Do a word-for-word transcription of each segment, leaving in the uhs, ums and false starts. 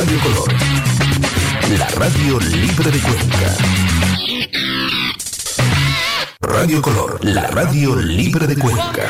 Radio Color, la radio libre de Cuenca. Radio Color, la radio libre de Cuenca.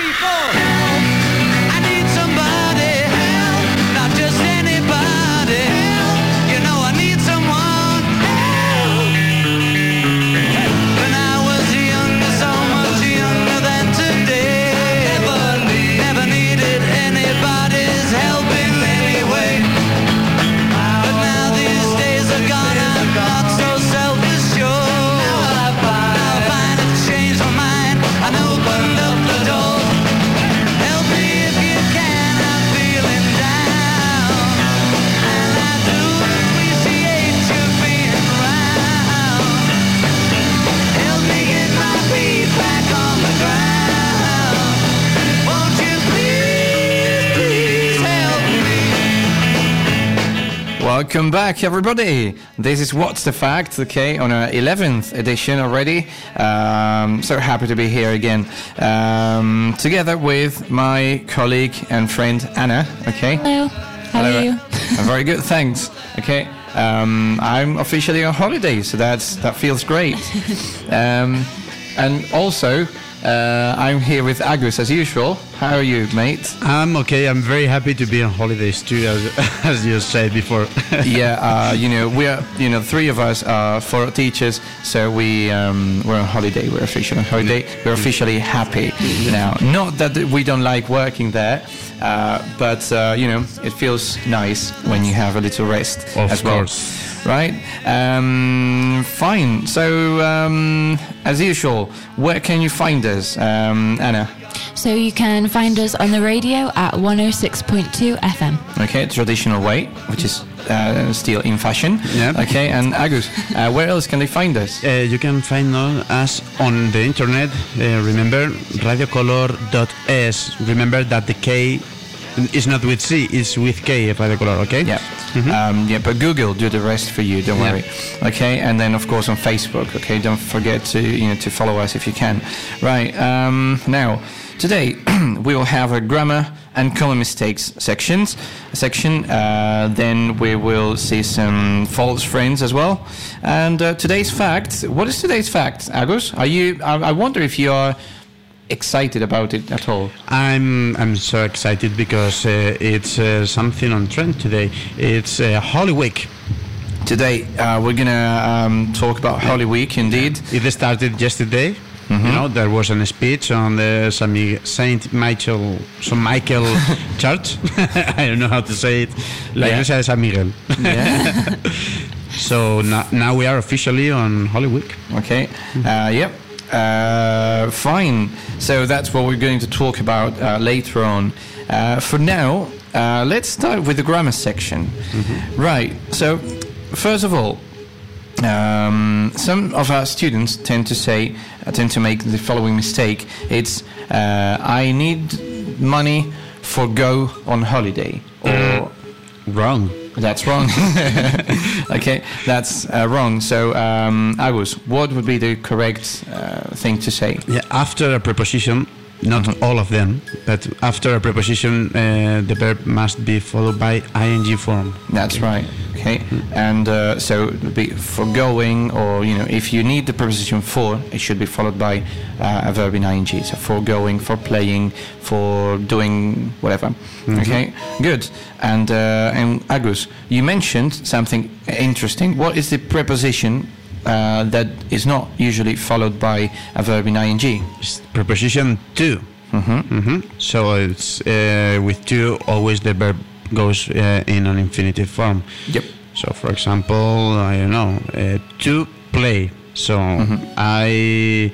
Welcome back, everybody. This is What's the Fact, okay, on our eleventh edition already. Um, so happy to be here again, um, together with my colleague and friend Anna, okay? Hello, how Hello. are you? I'm very good, thanks, okay? Um, I'm officially on holiday, so that's that feels great. Um, and also, uh, I'm here with Agus as usual. How are you, mate? I'm okay. I'm very happy to be on holidays too, as, as you said before. Yeah, uh, you know, we are, you know, three of us are four teachers, so we um, we're on holiday. We're officially on holiday. We're officially happy now. Not that we don't like working there, uh, but uh, you know, it feels nice when you have a little rest of as well. Course. Right? Um, fine. So, um, as usual, where can you find us, um, Anna? So you can find us on the radio at one oh six point two F M. Okay, traditional way, which is uh, still in fashion. Yeah. Okay, and Agus, uh, where else can they find us? Uh, you can find us on the internet. Uh, remember, radiocolor dot es. Remember that the K is not with C, it's with K, Radio Color, okay? Yeah. Mm-hmm. Um, yeah, but Google do the rest for you. Don't Yeah. worry. Okay, and then of course on Facebook. Okay, don't forget to you know to follow us if you can. Right. Um, now, today we will have a grammar and common mistakes sections section. Uh, then we will see some false friends as well. And uh, today's fact. What is today's fact, Agus? Are you? I, I wonder if you are excited about it at all. I'm I'm so excited because uh, it's uh, something on trend today. It's uh, Holy Week. Today uh, we're gonna um, talk about Holy Week, indeed. It started yesterday. Mm-hmm. You know, there was a speech on the Saint Michael, Saint Michael Church. I don't know how to say it. La Yeah. Iglesia de San Miguel. Yeah. So now, now we are officially on Holy Week. Okay. Uh, yep. Uh, fine. So that's what we're going to talk about uh, later on. Uh, for now, uh, let's start with the grammar section. Mm-hmm. Right. So, first of all, um, some of our students tend to say, uh, tend to make the following mistake. It's, uh, I need money for go on holiday. Or Wrong. That's wrong. Okay, that's uh, wrong. So, um, Agus, what would be the correct uh, thing to say? Yeah, after a preposition, not Mm-hmm. all of them, but after a preposition, uh, the verb must be followed by ing form. That's right. Okay, and uh, so it would be for going, or you know, if you need the preposition for, it should be followed by uh, a verb in ing. So for going, for playing, for doing whatever. Mm-hmm. Okay, good. And uh, and Agus, you mentioned something interesting. What is the preposition uh, that is not usually followed by a verb in ing? It's preposition to. Mm-hmm. Mm-hmm. So it's uh, with to, always the verb goes uh, in an infinitive form. Yep. So, for example, I don't know, uh, to play. So Mm-hmm. I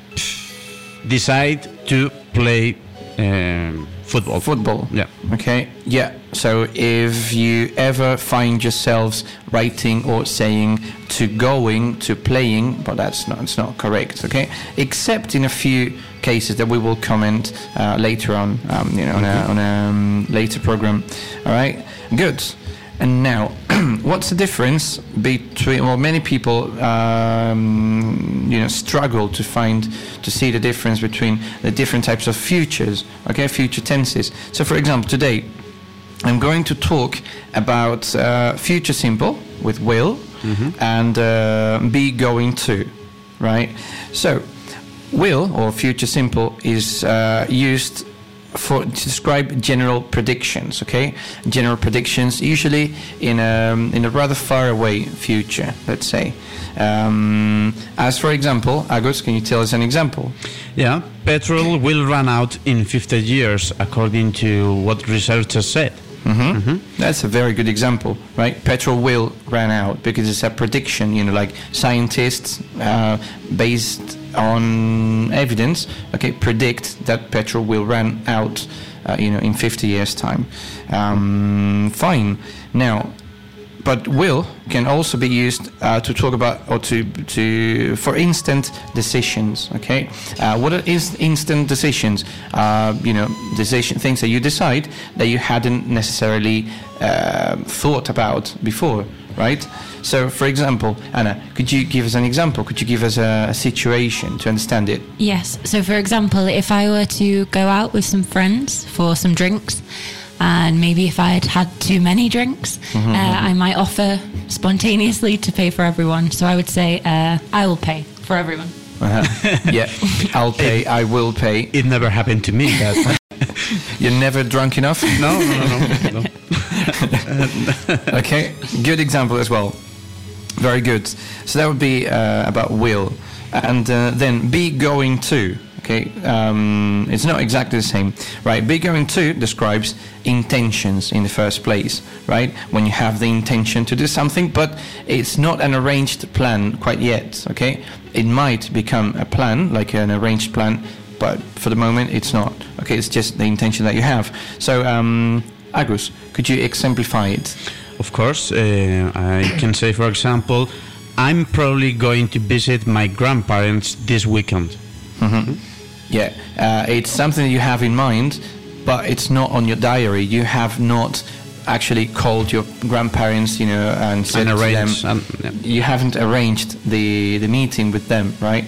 decide to play um, football. Football. Yeah. Okay. Yeah. So if you ever find yourselves writing or saying to going to playing, but that's not it's not correct. Okay. Except in a few cases that we will comment uh, later on. Um, you know, on a, on a um, later program. All right. Good. And now, what's the difference between? Well, many people, um, you know, struggle to find to see the difference between the different types of futures. Okay, future tenses. So, for example, today, I'm going to talk about uh, future simple with will mm-hmm. and uh, be going to, right? So, will or future simple is uh, used for to describe general predictions. Okay, general predictions usually in a in a rather far away future. Let's say, um, as for example, Agus, can you tell us an example? Yeah, petrol will run out in fifty years, according to what researchers said. Mm-hmm. Mm-hmm. That's a very good example, right? Petrol will run out because it's a prediction, you know, like scientists, uh, based on evidence, okay, predict that petrol will run out, uh, you know, in fifty years' time. Um, fine. Now, but will can also be used uh, to talk about or to to for instant decisions. Okay, uh, what are is instant decisions? Uh, you know, decision things that you decide that you hadn't necessarily uh, thought about before, right? So, for example, Anna, could you give us an example? Could you give us a, a situation to understand it? Yes. So, for example, if I were to go out with some friends for some drinks, and maybe if I had had too many drinks, mm-hmm. uh, I might offer spontaneously to pay for everyone. So I would say, uh, I will pay for everyone. Uh-huh. Yeah, I'll pay, I will pay. It never happened to me. That You're never drunk enough? No, no, no. no. Okay, good example as well. Very good. So that would be uh, about will. And uh, then be going to. Okay, um, it's not exactly the same, right? Be going to describes intentions in the first place, right? When you have the intention to do something, but it's not an arranged plan quite yet, okay? It might become a plan, like an arranged plan, but for the moment it's not, okay? It's just the intention that you have. So, um, Agus, could you exemplify it? Of course, uh, I can say, for example, I'm probably going to visit my grandparents this weekend. Mm-hmm. Yeah, uh, it's something you have in mind, but it's not on your diary. You have not actually called your grandparents, you know, and said and to them. Um, yeah. You haven't arranged the the meeting with them, right?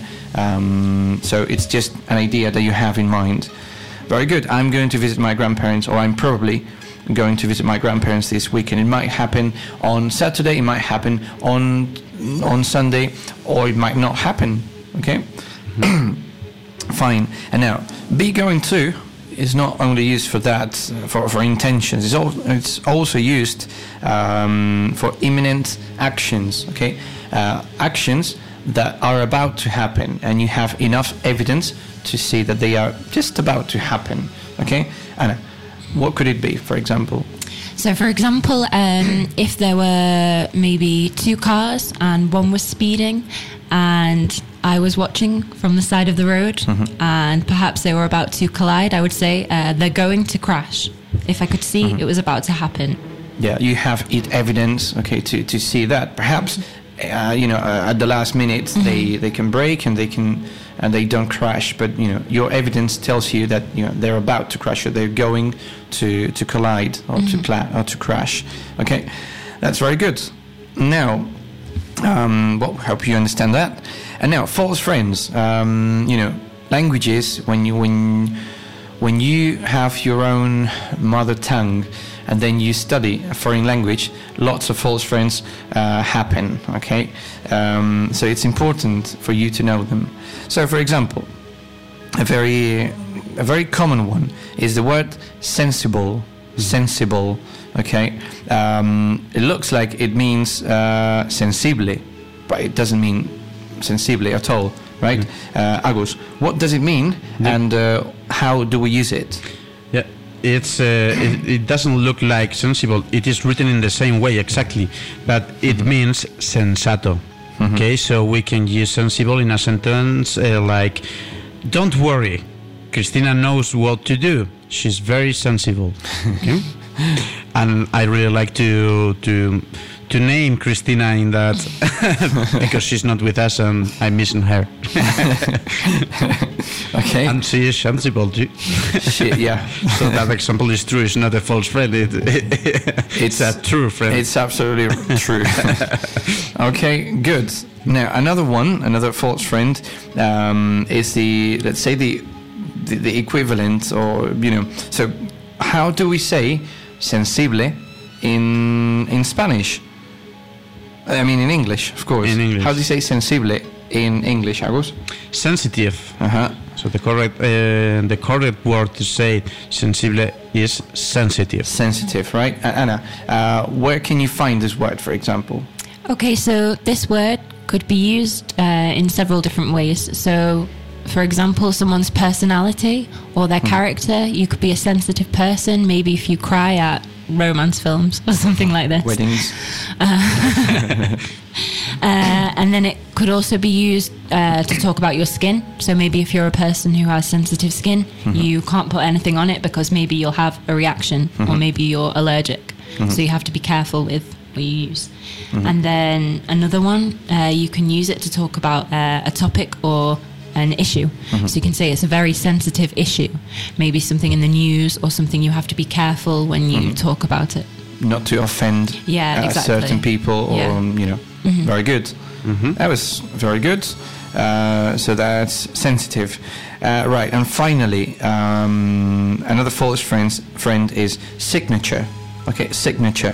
Um, so it's just an idea that you have in mind. Very good. I'm going to visit my grandparents, or I'm probably going to visit my grandparents this weekend. It might happen on Saturday. It might happen on on Sunday, or it might not happen. Okay. Mm-hmm. Fine. And now, be going to is not only used for that, uh, for, for intentions. It's, al- it's also used um, for imminent actions, okay? Uh, actions that are about to happen, and you have enough evidence to see that they are just about to happen, okay? Anna, what could it be, for example? So, for example, um, if there were maybe two cars and one was speeding and I was watching from the side of the road mm-hmm. and perhaps they were about to collide, I would say uh, they're going to crash. If I could see mm-hmm. it was about to happen. Yeah, you have it evidence, okay, to, to see that. Perhaps, uh, you know, uh, at the last minute mm-hmm. they, they can brake and they can and they don't crash, but you know your evidence tells you that you know they're about to crash or they're going to, to collide or mm-hmm. to cla- or to crash. Okay, that's very good. Now, um, what will help you understand that? And now, false friends. Um, you know, languages when you when when you have your own mother tongue and then you study a foreign language, lots of false friends uh, happen, okay? Um, so it's important for you to know them. So, for example, a very a very common one is the word sensible, sensible, okay? Um, it looks like it means uh, sensible, but it doesn't mean sensible at all, right? Mm. Uh, Agus, what does it mean yeah. and uh, how do we use it? Yeah. It's uh, it, it doesn't look like sensible. It is written in the same way exactly, but it mm-hmm. means sensato. Mm-hmm. Okay, so we can use sensible in a sentence uh, like, "Don't worry, Cristina knows what to do. She's very sensible." Okay, and I really like to to to name Cristina in that because she's not with us and I'm missing her. Okay. And she is sensible too. She, yeah. So that example is true. It's not a false friend. It, it, it's a true friend. It's absolutely true. Okay, good. Now another one, another false friend, um, is the let's say the, the the equivalent, or you know. So how do we say sensible in in Spanish? I mean, in English, of course. In English. How do you say sensible in English, Agus? Sensitive. Uh-huh. So the correct uh, the correct word to say sensible is sensitive. Sensitive, right? Uh, Anna, uh, where can you find this word, for example? Okay, so this word could be used uh, in several different ways. So, for example, someone's personality or their character. You could be a sensitive person, maybe if you cry at romance films or something like this. Weddings. Uh, and then it could also be used uh, to talk about your skin. So maybe if you're a person who has sensitive skin, mm-hmm. you can't put anything on it because maybe you'll have a reaction mm-hmm. or maybe you're allergic. Mm-hmm. So you have to be careful with what you use. Mm-hmm. And then another one, uh, you can use it to talk about uh, a topic or an issue. Mm-hmm. So you can say it's a very sensitive issue. Maybe something in the news or something you have to be careful when you mm-hmm. talk about it. Not to offend yeah, uh, exactly. certain people or, yeah. um, you know, mm-hmm. very good. Mm-hmm. That was very good. Uh, so that's sensitive. Uh, right, and finally, um, another false friend, friend is signature. Okay, signature.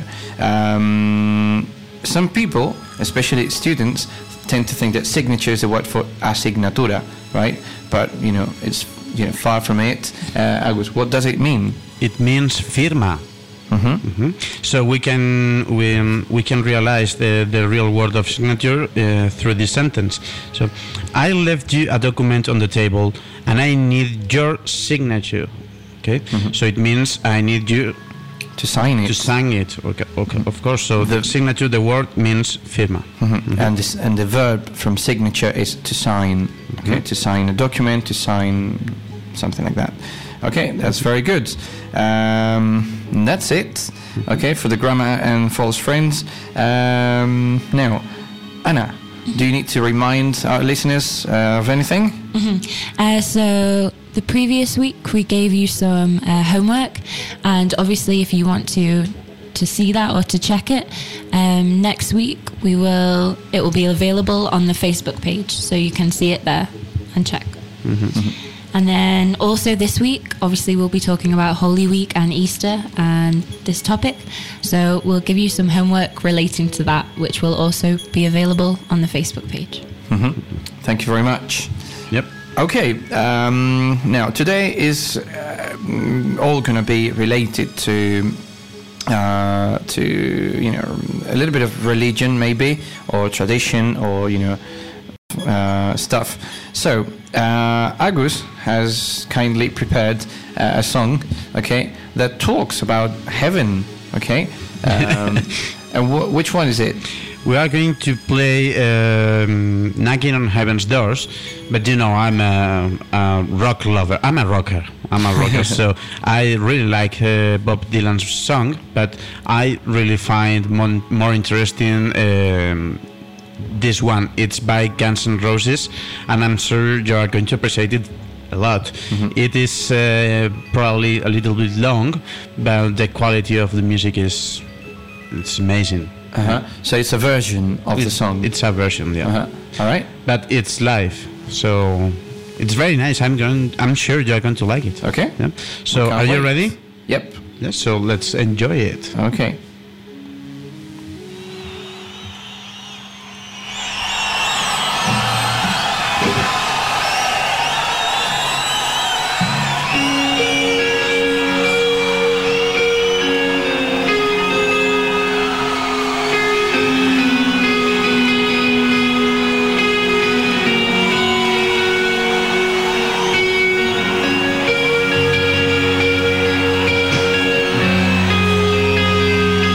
Um, some people, especially students, tend to think that signature is a word for asignatura, right? But, you know, it's you know far from it. Uh, Agus, what does it mean? It means firma. Mm-hmm. Mm-hmm. So we can we, um, we can realize the, the real word of signature uh, through this sentence. So I left you a document on the table and I need your signature. Okay, mm-hmm. So it means I need you to sign it. To sign it. Okay, okay. Of course. So the, the signature, the word means firma. Mm-hmm. Mm-hmm. And this, and the verb from signature is to sign. Okay, mm-hmm. To sign a document, to sign something like that. Okay, that's very good. Um, that's it. Okay, for the grammar and false friends. Um, now, Anna, do you need to remind our listeners uh, of anything? Mm-hmm. Uh, so the previous week we gave you some uh, homework, and obviously if you want to to see that or to check it, um, next week we will it will be available on the Facebook page, so you can see it there and check. Mm-hmm. Mm-hmm. And then also this week, obviously we'll be talking about Holy Week and Easter and this topic. So we'll give you some homework relating to that, which will also be available on the Facebook page. Mm-hmm. Thank you very much. Yep. Okay, um, now today is uh, all going to be related to, uh, to you know, a little bit of religion maybe, or tradition, or, you know, uh, stuff. So, uh, Agus has kindly prepared uh, a song, okay, that talks about heaven, okay? Um, and w- which one is it? We are going to play um, Knocking on Heaven's Doors, but you know, I'm a, a rock lover. I'm a rocker. I'm a rocker, so I really like uh, Bob Dylan's song, but I really find mon- more interesting um, this one. It's by Guns N' Roses, and I'm sure you are going to appreciate it a lot. Mm-hmm. It is uh, probably a little bit long, but the quality of the music is it's amazing. Uh-huh. So it's a version of it's, the song. It's a version, yeah. Uh-huh. All right, but it's live, so it's very nice. I'm going. I'm sure you are going to like it. Okay. Yeah. So are you wait. ready? Yep. Yeah. So let's enjoy it. Okay. Thank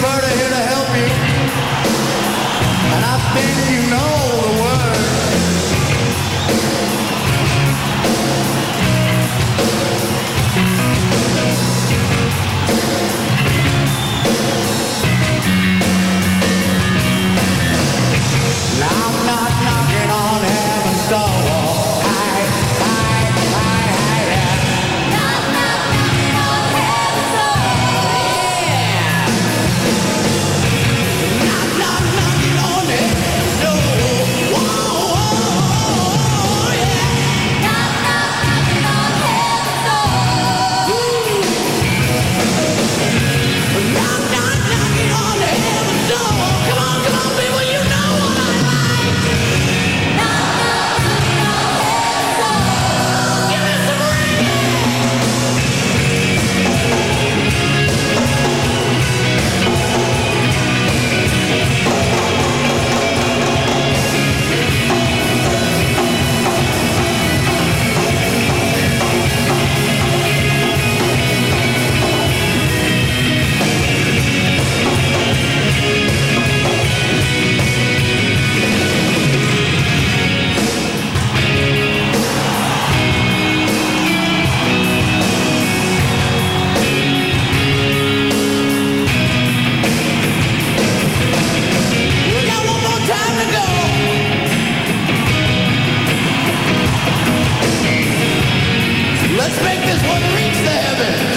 Bird are here to help you. And I think you know the words. Now I'm not knocking on heaven's door. Hi, hi, hi, hi, yeah. Knock, knock, knocking on heaven's door. Yeah. Knock, knock, knocking on heaven's door. Whoa, whoa, yeah. Knock, knock, knocking on heaven's door. Woo. Knock, knock, knocking on heaven's door. Come on, come on, people, you know what I like. Knock, knock, knocking on heaven's door. Give me some We got one more time to go. Let's make this one reach the heavens.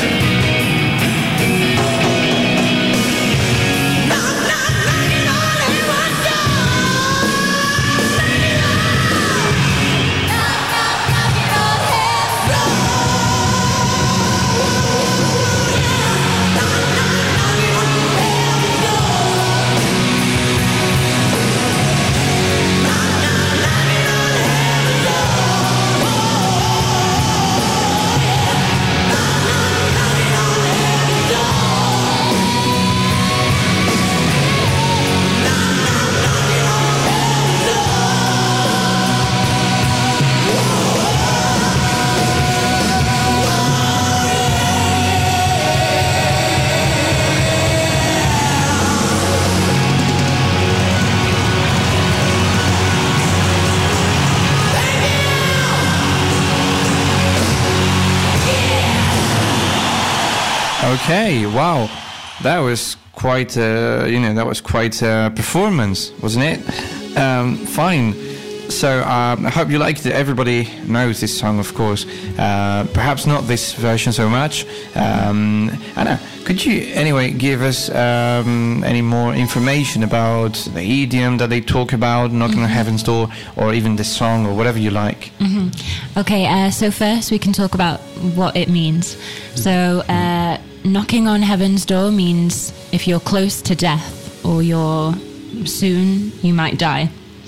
Knock, knock, knocking on heaven's door. Make it loud. Knock, knock, knocking on heaven's door. Knock, knock, knocking on heaven's door. Knock, knock, knocking on heaven's door. Okay, wow, that was quite, uh, you know, that was quite a performance, wasn't it? Um, fine. So um, I hope you liked it. Everybody knows this song, of course. Uh, perhaps not this version so much. Um, Anna, could you anyway give us um, any more information about the idiom that they talk about, knocking on heaven's door, or even the song, or whatever you like? Mm-hmm. Okay, uh, so first we can talk about what it means. So uh, knocking on heaven's door means if you're close to death or you're soon, you might die.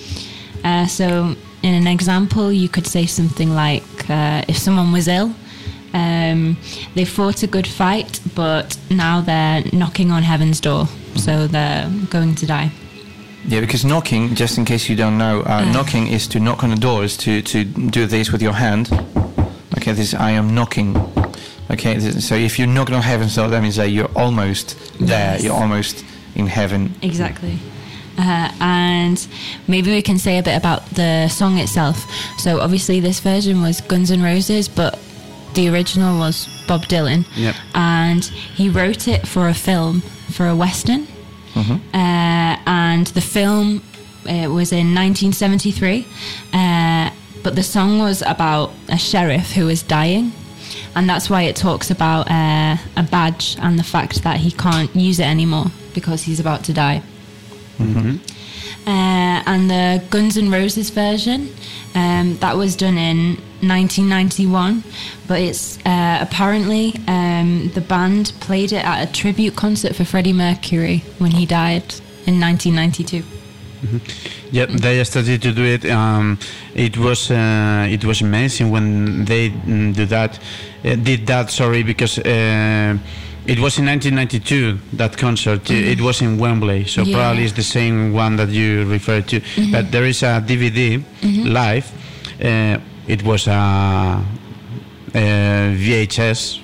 Uh, so in an example, you could say something like, uh, if someone was ill, um, they fought a good fight, but now they're knocking on heaven's door, so they're going to die. Yeah, because knocking, just in case you don't know, uh, uh, knocking is to knock on the door, is to, to do this with your hand. Okay, this is I am knocking. Okay, this, so if you're knocking on heaven's door, that means that you're almost there, Yes. you're almost in heaven. Exactly. Uh, and maybe we can say a bit about the song itself. So obviously this version was Guns N' Roses, but the original was Bob Dylan. Yep. And he wrote it for a film, for a Western. Mm-hmm. Uh, and the film uh, was in nineteen seventy-three. Uh, but the song was about a sheriff who was dying. And that's why it talks about uh, a badge and the fact that he can't use it anymore because he's about to die. Mm-hmm. Uh, and the Guns N' Roses version, um, that was done in nineteen ninety-one, but it's uh, apparently um, the band played it at a tribute concert for Freddie Mercury when he died in nineteen ninety-two. Mm-hmm. Yeah, they started to do it. Um, it was uh, it was amazing when they mm, do that. Uh, did that? Sorry, because. Uh, It was in nineteen ninety-two, that concert. Mm-hmm. It was in Wembley, so yeah. probably it's the same one that you referred to. Mm-hmm. But there is a D V D, mm-hmm. live. Uh, it was a uh, V H S.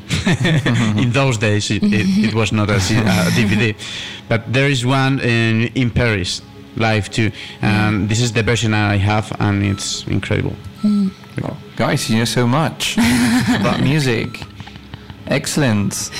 In those days, it, it, it was not a, C- a D V D, but there is one in, in Paris live too, and this is the version I have, and it's incredible. Oh, guys, you know so much about music. Excellent.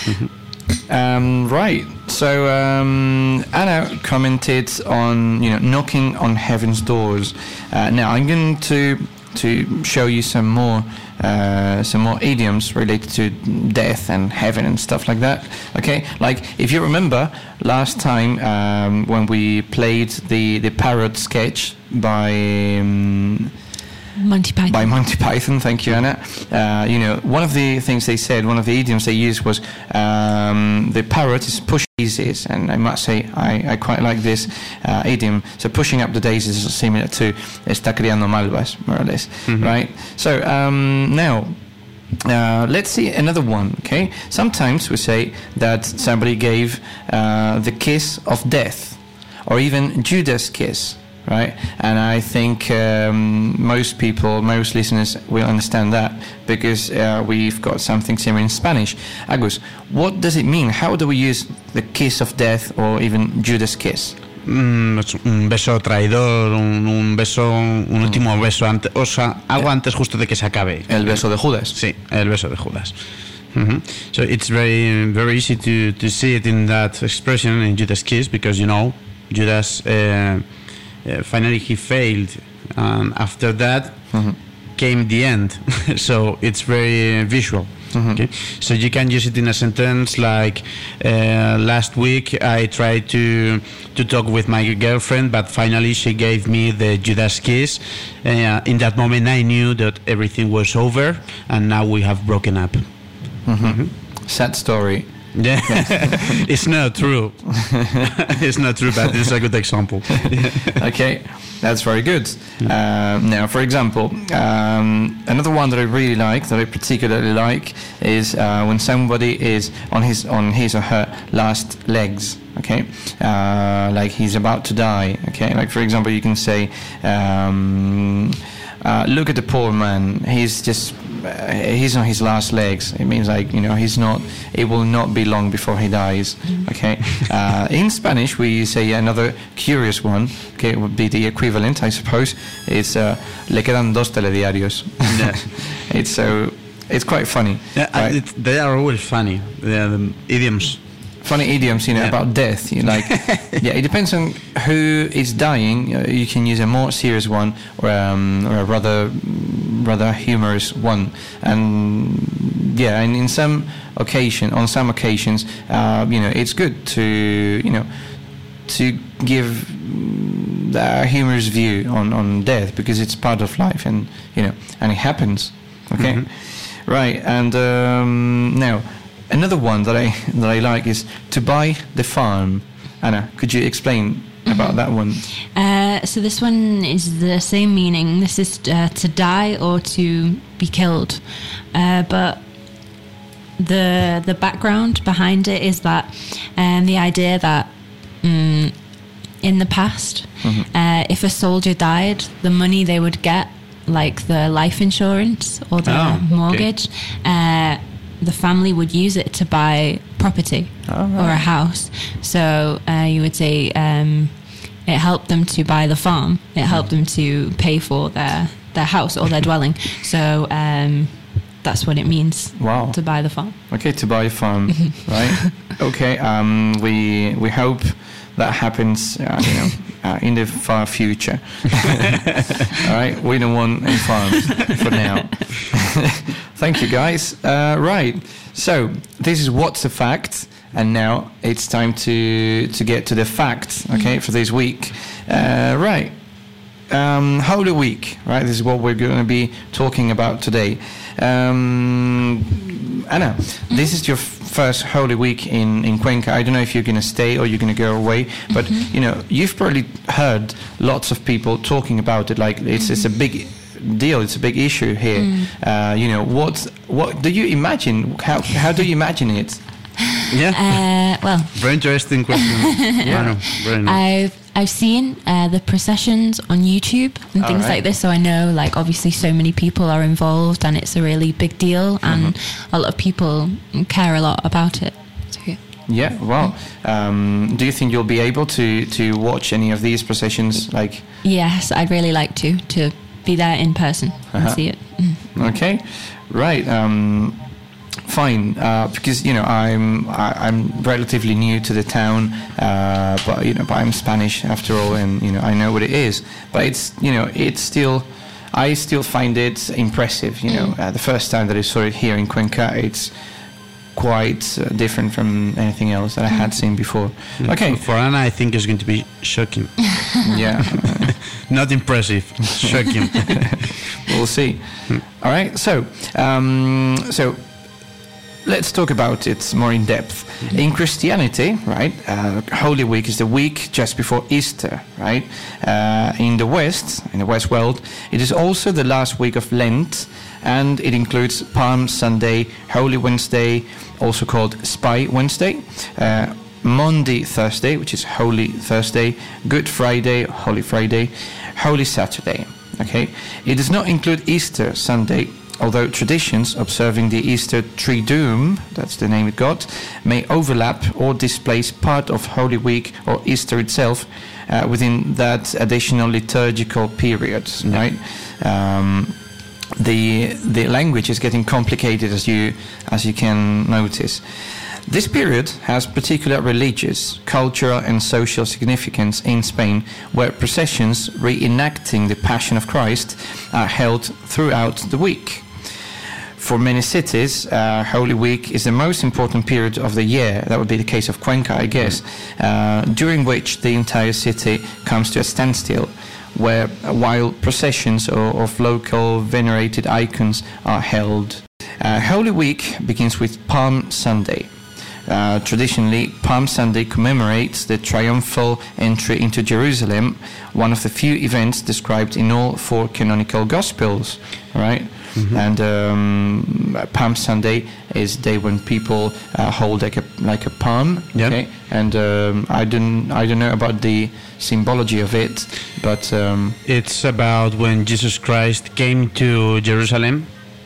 Um, right. So um, Anna commented on you know knocking on heaven's doors. Uh, now I'm going to to show you some more uh, some more idioms related to death and heaven and stuff like that. Okay, like if you remember last time um, when we played the the parrot sketch by. Um, Monty Python. By Monty Python, thank you, Anna. Uh, you know, one of the things they said, one of the idioms they used was um, the parrot is pushing daisies, and I must say I, I quite like this uh, idiom. So pushing up the daisies is similar to está criando malvas, more or less, mm-hmm. right? So um, now. Uh, let's see another one, okay? Sometimes we say that somebody gave uh, the kiss of death, or even Judas' kiss. Right, and I think um, most people, most listeners will understand that because uh, we've got something similar in Spanish. Agus, what does it mean? How do we use the kiss of death or even Judas' kiss? Mm, un beso traidor, un, un beso, un último mm. beso, ante, o sea, algo eh, antes justo de que se acabe. El beso de Judas. Sí, el beso de Judas. Mm-hmm. So it's very, very easy to, to see it in that expression in Judas' kiss because you know Judas. Uh, Uh, finally he failed, and after that mm-hmm. came the end. So it's very uh, visual. Mm-hmm. Okay, so you can use it in a sentence like uh, last week I tried to to talk with my girlfriend, but finally she gave me the Judas kiss. Uh, in that moment I knew that everything was over, and now we have broken up. Mm-hmm. Mm-hmm. Sad story. Yeah, it's not true. It's not true, but it's a good example. Okay, that's very good. Uh, now, for example, um, another one that I really like, that I particularly like, is uh, when somebody is on his on his or her last legs. Okay, uh, like he's about to die. Okay, like for example, you can say, um, uh, "Look at the poor man. He's just." Uh, he's on his last legs. It means like you know he's not. It will not be long before he dies. Okay. Uh, in Spanish, we say another curious one. Okay, it would be the equivalent, I suppose. It's uh, le quedan dos telediarios. Yeah. It's so. It's quite funny. Yeah, right? it, they are always funny. They are the idioms. Funny idioms, you know, yeah. about death. You like, yeah. It depends on who is dying. Uh, you can use a more serious one or, um, or a rather, rather humorous one. And yeah, and in some occasion, on some occasions, uh, you know, it's good to, you know, to give a humorous view on, on death because it's part of life, and you know, and it happens. Okay, mm-hmm. Right, and um, now. Another one that I that I like is to buy the farm. Anna, could you explain mm-hmm. about that one? Uh, so this one is the same meaning. This is uh, to die or to be killed. Uh, but the the background behind it is that um, the idea that um, in the past, mm-hmm. uh, if a soldier died, the money they would get, like the life insurance or the oh, mortgage, okay. uh, the family would use it to buy property oh, right. or a house. So uh, you would say um, it helped them to buy the farm. It helped them to pay for their, their house or their dwelling. So um, that's what it means. Wow. To buy the farm. Okay, to buy a farm, right? Okay. Um, we we hope that happens. Uh, you know. Uh, in the far future. All right, we don't want any farms for now. Thank you, guys. Uh, right, so this is what's the fact, and now it's time to to get to the facts. Okay, for this week. Uh, right, um, Holy Week. Right, this is what we're going to be talking about today. Um, Anna, this is your first Holy Week in, in Cuenca. I don't know if you're going to stay or you're going to go away, but mm-hmm. you know, you've probably heard lots of people talking about it. Like it's mm-hmm. it's a big deal. It's a big issue here. Mm. Uh, you know, what what do you imagine? How how do you imagine it? Yeah. Uh, well, Very interesting question. yeah. Very nice. I've I've seen uh, the processions on YouTube and things right. like this, so I know, like, obviously so many people are involved and it's a really big deal, and a lot of people care a lot about it. So, yeah. Yeah, well, um, do you think you'll be able to, to watch any of these processions? Like, Yes, I'd really like to to be there in person and Uh-huh. see it. Mm. okay, right, um, fine. Uh, because you know I'm I, I'm relatively new to the town, uh, but you know, but I'm Spanish after all, and you know I know what it is. But it's you know it's still. I still find it impressive. You know, uh, the first time that I saw it here in Cuenca, it's quite uh, different from anything else that I had seen before. Okay, For Anna, I think it's going to be shocking. yeah, Not impressive, shocking. we'll see. All right, so um, so let's talk about it more in depth. In Christianity, right, uh, Holy Week is the week just before Easter, right? Uh, in the West, in the West world, it is also the last week of Lent, and it includes Palm Sunday, Holy Wednesday, also called Spy Wednesday, uh, Maundy Thursday, which is Holy Thursday, Good Friday, Holy Friday, Holy Saturday. Okay, it does not include Easter Sunday, although traditions observing the Easter Triduum, that's the name it got, may overlap or displace part of Holy Week or Easter itself uh, within that additional liturgical period, right? Um, the the language is getting complicated, as you as you can notice. This period has particular religious, cultural and social significance in Spain, where processions reenacting the Passion of Christ are held throughout the week. For many cities, uh, Holy Week is the most important period of the year. That would be the case of Cuenca, I guess, uh, during which the entire city comes to a standstill, where while processions or, of local venerated icons are held. Uh, Holy Week begins with Palm Sunday. Uh, traditionally, Palm Sunday commemorates the triumphal entry into Jerusalem, one of the few events described in all four canonical Gospels, right? Mm-hmm. And um, Palm Sunday is the day when people uh, hold like a like a palm. Yeah. Okay? And um, I don't I don't know about the symbology of it, but um, It's about when Jesus Christ came to Jerusalem,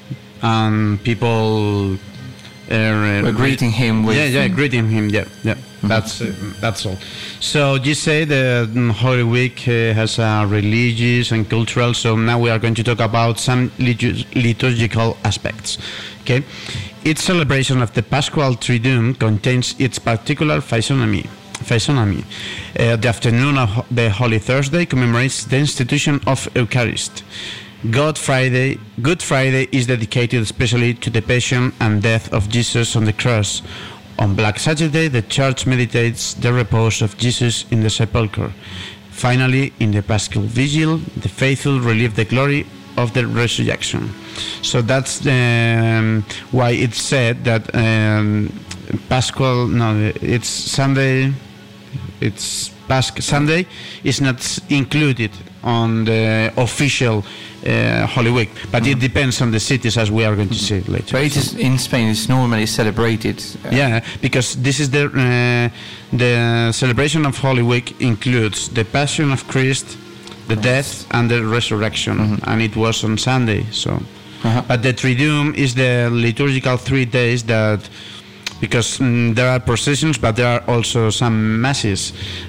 and people uh, we're greeting him with yeah, yeah, greeting him. Yeah, yeah. That's uh, that's all. So you say the mm, Holy Week uh, has a religious and cultural. So now we are going to talk about some litur- liturgical aspects. Okay, its celebration of the Paschal Triduum contains its particular physiognomy. Physiognomy. Uh, the afternoon of the Holy Thursday commemorates the institution of Eucharist. God Friday, Good Friday is dedicated especially to the passion and death of Jesus on the cross. On Black Saturday, the Church meditates the repose of Jesus in the sepulchre. Finally, in the Paschal Vigil, the faithful relive the glory of the resurrection. So that's um, why it's said that um, Paschal, no, it's Sunday, it's Pasch Sunday is not included on the official uh, Holy Week, but it depends on the cities, as we are going to see later. but it is in Spain. It's normally celebrated. Uh, Yeah, because this is the uh, the celebration of Holy Week includes the Passion of Christ, the death, and the resurrection, and it was on Sunday. So, Uh-huh. but the Triduum is the liturgical three days that. Because mm, there are processions, but there are also some masses,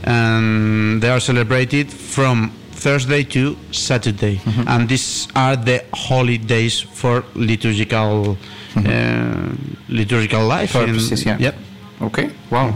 and they are celebrated from Thursday to Saturday, Mm-hmm. and these are the holy days for liturgical uh, liturgical life. in- Purposes, yeah. Yep. Okay. Wow.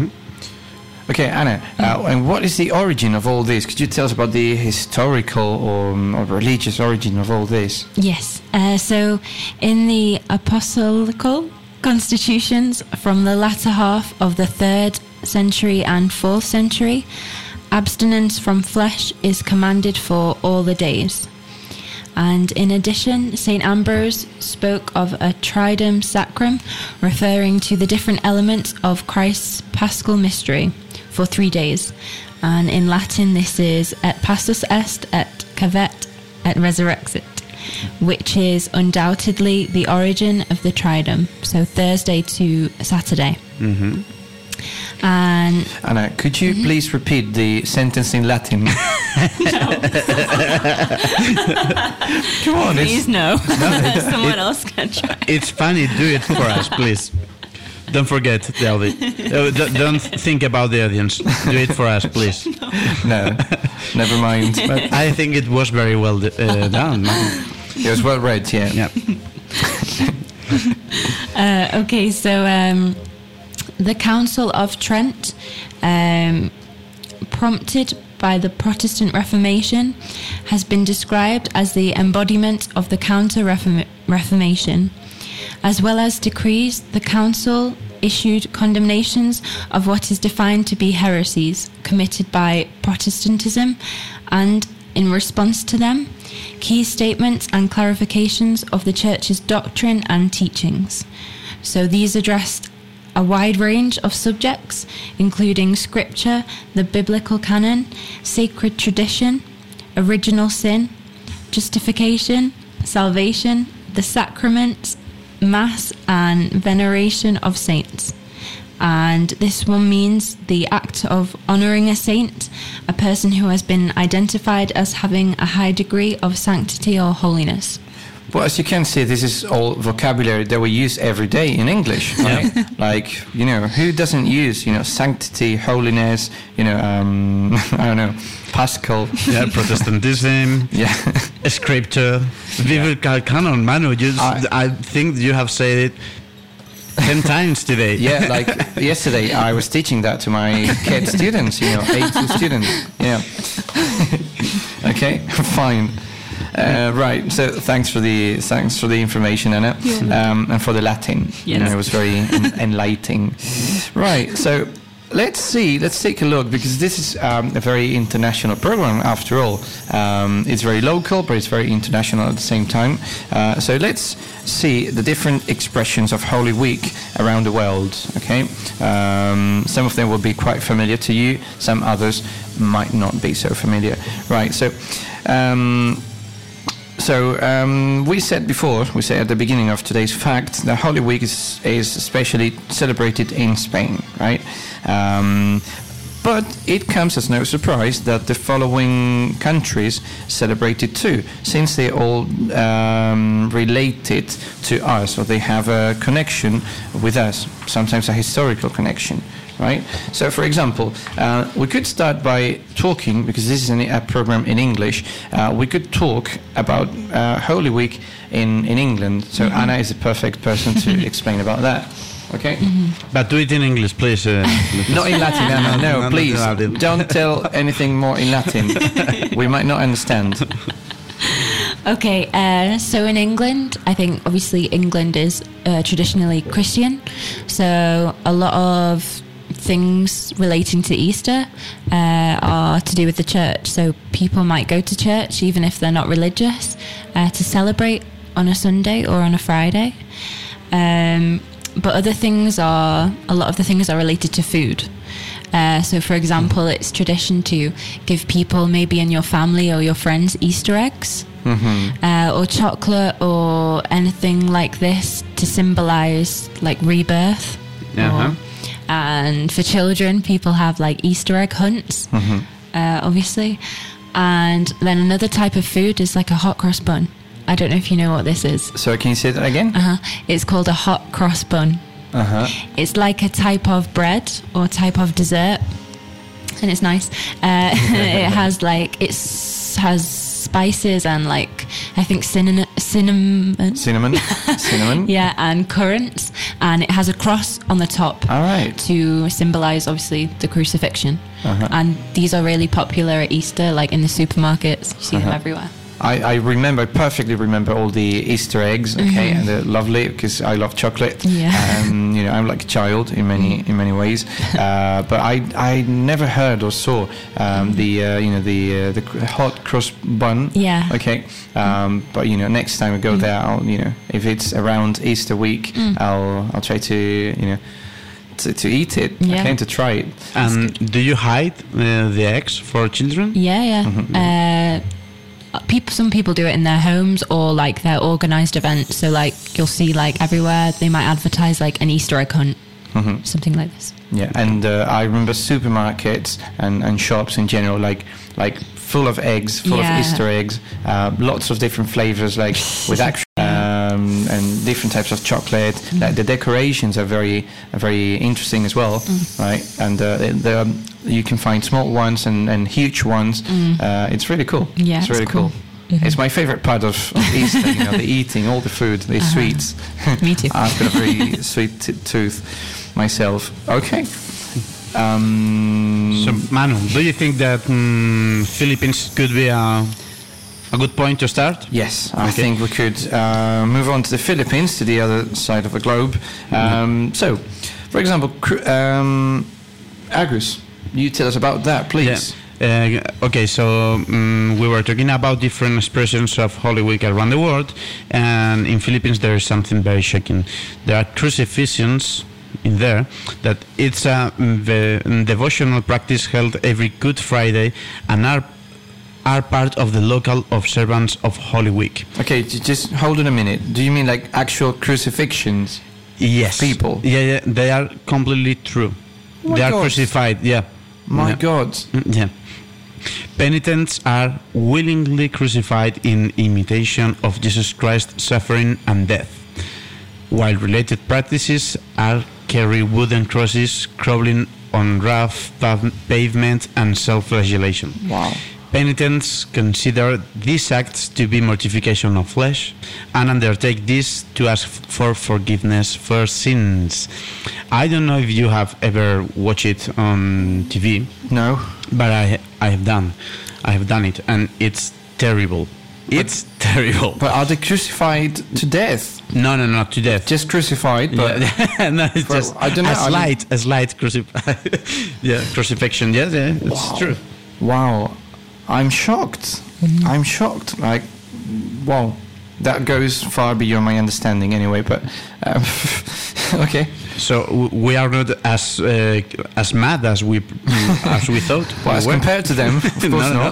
Okay, Anna. Uh, and what is the origin of all this? Could you tell us about the historical or, um, or religious origin of all this? Yes. Uh, so, in the apostolical constitutions from the latter half of the third century and fourth century, abstinence from flesh is commanded for all the days. And in addition, Saint Ambrose spoke of a tridum sacrum, referring to the different elements of Christ's paschal mystery for three days. And in Latin, this is et passus est, et cavet, et resurrexit, which is undoubtedly the origin of the Triduum, so Thursday to Saturday. Mm-hmm. And Anna, could you please repeat the sentence in Latin? Come on, please it's, no. Someone else can try. It's funny. Do it for us, please. Don't forget the audience. Uh, d- don't think about the audience. Do it for us, please. no, never mind. But I think it was very well d- uh, done. It was well read, yeah. Yeah. Uh, okay, so um, the Council of Trent, um, prompted by the Protestant Reformation, has been described as the embodiment of the Counter-Reformation. As well as decrees, the Council issued condemnations of what is defined to be heresies committed by Protestantism, and in response to them, key statements and clarifications of the Church's doctrine and teachings. So these addressed a wide range of subjects, including scripture, the biblical canon, sacred tradition, original sin, justification, salvation, the sacraments, Mass, and veneration of saints. And this one means the act of honouring a saint, a person who has been identified as having a high degree of sanctity or holiness. Well, as you can see, this is all vocabulary that we use every day in English, right? Like, you know, who doesn't use, you know, sanctity, holiness, you know, um, I don't know, Pascal. Yeah, Protestantism. Yeah. Scripture. Biblical canon, Manu. You, I- I think you have said it ten times today. Yeah, like yesterday I was teaching that to my kid students, you know, eight students. Yeah. Okay, fine. Uh, right. So thanks for the thanks for the information, Anna, um, and for the Latin. You Yes. know, it was very en- enlightening. Right. So let's see. Let's take a look, because this is um, a very international program after all. Um, it's very local, but it's very international at the same time. Uh, so let's see the different expressions of Holy Week around the world. Okay. Um, some of them will be quite familiar to you. Some others might not be so familiar. Right. So. Um, So um, we said before, we said at the beginning of today's fact, that Holy Week is, is especially celebrated in Spain, right? Um, but it comes as no surprise that the following countries celebrate it too, since they all um, related to us, or they have a connection with us, sometimes a historical connection. Right. So, for example, uh, we could start by talking, because this is an, a program in English. Uh, we could talk about uh, Holy Week in, in England. So mm-hmm. Anna is the perfect person to explain about that. Okay. Mm-hmm. But do it in English, please. Uh, Not in Latin, Anna. No, No, please no, no. don't tell anything more in Latin. We might not understand. Okay, uh, so in England, I think obviously England is uh, traditionally Christian, so a lot of things relating to Easter uh, are to do with the church. So people might go to church even if they're not religious uh, to celebrate on a Sunday or on a Friday. Um, but other things are, a lot of the things are related to food. Uh, so for example, it's tradition to give people maybe in your family or your friends Easter eggs. Mm-hmm. Uh, or chocolate or anything like this to symbolize like rebirth. Uh-huh. Or, and for children, people have like Easter egg hunts, mm-hmm. uh, obviously. And then another type of food is like a hot cross bun. I don't know if you know what this is. So can you say that again? Uh-huh. It's called a hot cross bun. Uh-huh. It's like a type of bread or type of dessert, and it's nice. Uh, it has like it has spices and like I think cinnamon, cinnamon, Cinnamon. Cinnamon. yeah, and currants, and it has a cross on the top. All right. To symbolize obviously the crucifixion. Uh-huh. And these are really popular at Easter, like in the supermarkets. You see Uh-huh. them everywhere. I, I remember, perfectly remember all the Easter eggs, okay, Mm-hmm. and they're lovely because I love chocolate. Yeah. Um, you know, I'm like a child in many in many ways. Uh, but I I never heard or saw um, the uh, you know the uh, the cr- hot cross bun. Yeah. Okay. Um, but you know, next time I go Mm. there, I'll you know if it's around Easter week, Mm. I'll I'll try to you know. To, to eat it, Yeah. okay, to try it. And do you hide uh, the eggs for children? Yeah, yeah. Mm-hmm. Uh, people, some people do it in their homes or like their organised events. So like you'll see like everywhere they might advertise like an Easter egg hunt, Mm-hmm. something like this. Yeah, and uh, I remember supermarkets and, and shops in general, like like full of eggs, full Yeah. of Easter eggs, uh, lots of different flavors, like with actual um, and different types of chocolate. Mm. Like the decorations are very are very interesting as well, Mm. right? And uh, the, um, you can find small ones and, and huge ones. Uh, it's really cool. Mm. Yeah, it's it's really cool. cool. It's my favorite part of, of Easter, you know, the eating, all the food, the Uh-huh. sweets. Me too. I've got a very sweet t- tooth myself. Okay. Um, So, Manu, do you think that mm, Philippines could be a, a good point to start? yes, I Okay. think we could uh, move on to the Philippines, to the other side of the globe. Um, so, for example, cr- um, Agus, you tell us about that, please. Uh, okay, so um, we were talking about different expressions of Holy Week around the world, and in Philippines there is something very shocking. There are crucifixions in there that it's a mm, the, mm, devotional practice held every Good Friday and are are part of the local observance of Holy Week. Okay, j- just hold on a minute. Do you mean like actual crucifixions? Yes, People. Yeah, yeah, they are completely true. Oh my they are God. crucified. Yeah. My Yeah. God. Mm, Yeah. Penitents are willingly crucified in imitation of Jesus Christ's suffering and death, while related practices are carry wooden crosses, crawling on rough pav- pavement, and self-flagellation. Wow. Penitents consider these acts to be mortification of flesh and undertake this to ask f- for forgiveness for sins. I don't know if you have ever watched it on T V, No. but I I have done, I have done it, and it's terrible. It's terrible. But are they crucified to death? No, no, not to death. Just crucified, but Yeah. No, it's Well, just I don't know, a I mean- slight, a slight crucif- yeah, crucifixion. Yeah, yeah, it's true. wow, I'm shocked. I'm shocked. Like, wow, that goes far beyond my understanding anyway. But um, okay, So w- we are not as uh, as mad as we as we thought. well, as we were. compared to them, of course No, no, no. not.